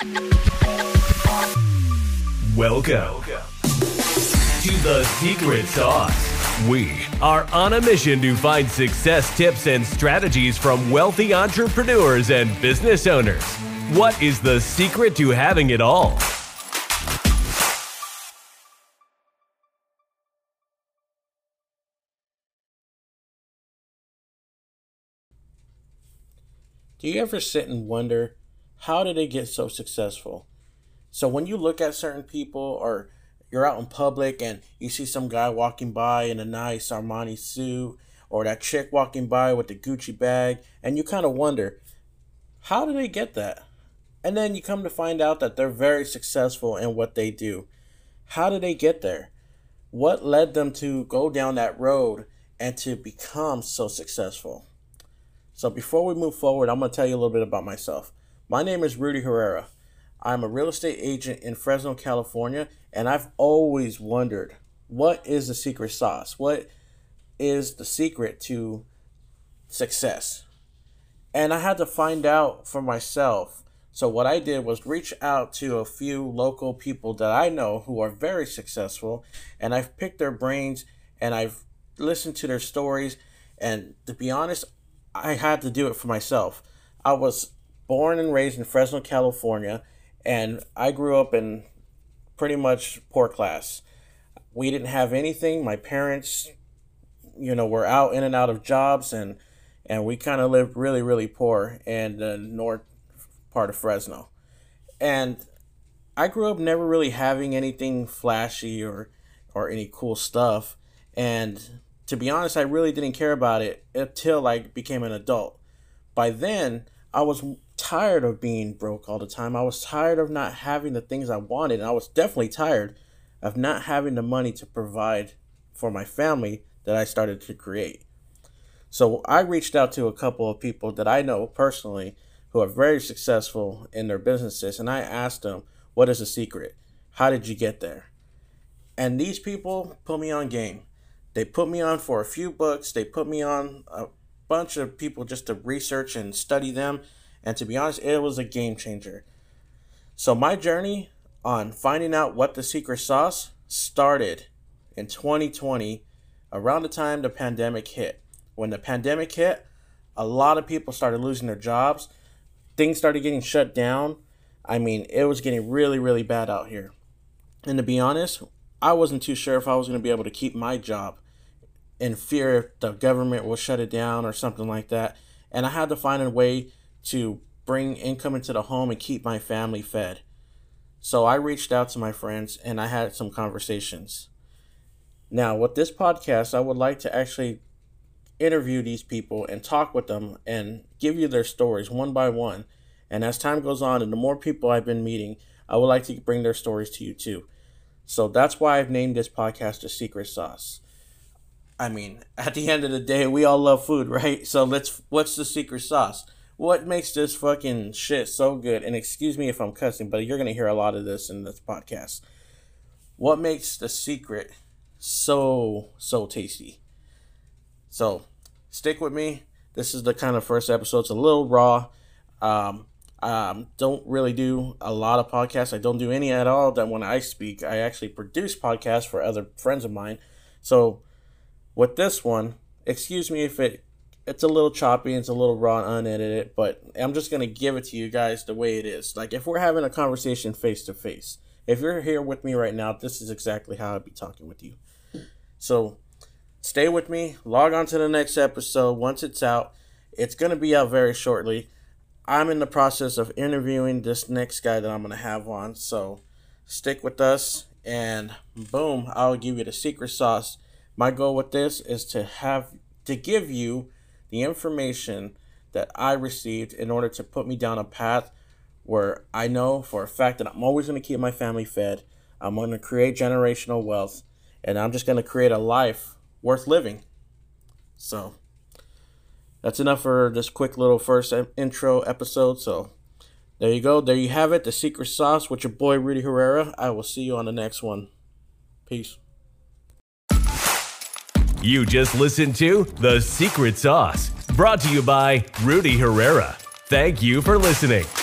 Welcome to The Secret Sauce. We are on a mission to find success tips and strategies from wealthy entrepreneurs and business owners. What is the secret to having it all? Do you ever sit and wonder, how did they get so successful? So when you look at certain people, or you're out in public and you see some guy walking by in a nice Armani suit, or that chick walking by with the Gucci bag, and you kind of wonder, how do they get that? And then you come to find out that they're very successful in what they do. How did they get there? What led them to go down that road and to become so successful? So before we move forward, I'm going to tell you a little bit about myself. My name is Rudy Herrera. I'm a real estate agent in Fresno, California, and I've always wondered, what is the secret sauce? What is the secret to success? And I had to find out for myself. So what I did was reach out to a few local people that I know who are very successful, and I've picked their brains and I've listened to their stories. And to be honest, I had to do it for myself. I was born and raised in Fresno, California, and I grew up in pretty much poor class. We didn't have anything. My parents, were out in and out of jobs, and we kind of lived really, really poor in the north part of Fresno. And I grew up never really having anything flashy or any cool stuff. And to be honest, I really didn't care about it until I became an adult. By then, I was tired of being broke all the time. I was tired of not having the things I wanted. And I was definitely tired of not having the money to provide for my family that I started to create. So I reached out to a couple of people that I know personally who are very successful in their businesses. And I asked them, what is the secret? How did you get there? And these people put me on game. They put me on for a few books. They put me on a bunch of people just to research and study them. And to be honest, it was a game changer. So my journey on finding out what the secret sauce started in 2020, around the time the pandemic hit. When the pandemic hit, a lot of people started losing their jobs. Things started getting shut down. I mean, it was getting really, really bad out here. And to be honest, I wasn't too sure if I was going to be able to keep my job, in fear the government will shut it down or something like that. And I had to find a way to bring income into the home and keep my family fed. So I reached out to my friends and I had some conversations. Now, with this podcast, I would like to actually interview these people and talk with them and give you their stories one by one. And as time goes on and the more people I've been meeting, I would like to bring their stories to you too. So that's why I've named this podcast The Secret Sauce. I mean, at the end of the day, we all love food, right? So what's the secret sauce? What makes this fucking shit so good? And excuse me if I'm cussing, but you're going to hear a lot of this in this podcast. What makes the secret so tasty? So stick with me. This is the kind of first episode. It's a little raw. Don't really do a lot of podcasts. I don't do any at all. That when I speak, I actually produce podcasts for other friends of mine. So with this one, excuse me if it's a little choppy, it's a little raw and unedited, but I'm just going to give it to you guys the way it is. Like if we're having a conversation face to face, if you're here with me right now, this is exactly how I'd be talking with you. So stay with me, log on to the next episode. Once it's out, it's going to be out very shortly. I'm in the process of interviewing this next guy that I'm going to have on. So stick with us and boom, I'll give you the secret sauce. My goal with this is to give you the information that I received in order to put me down a path where I know for a fact that I'm always going to keep my family fed. I'm going to create generational wealth, and I'm just going to create a life worth living. So that's enough for this quick little first intro episode. So there you go. There you have it. The Secret Sauce with your boy Rudy Herrera. I will see you on the next one. Peace. You just listened to The Secret Sauce, brought to you by Rudy Herrera. Thank you for listening.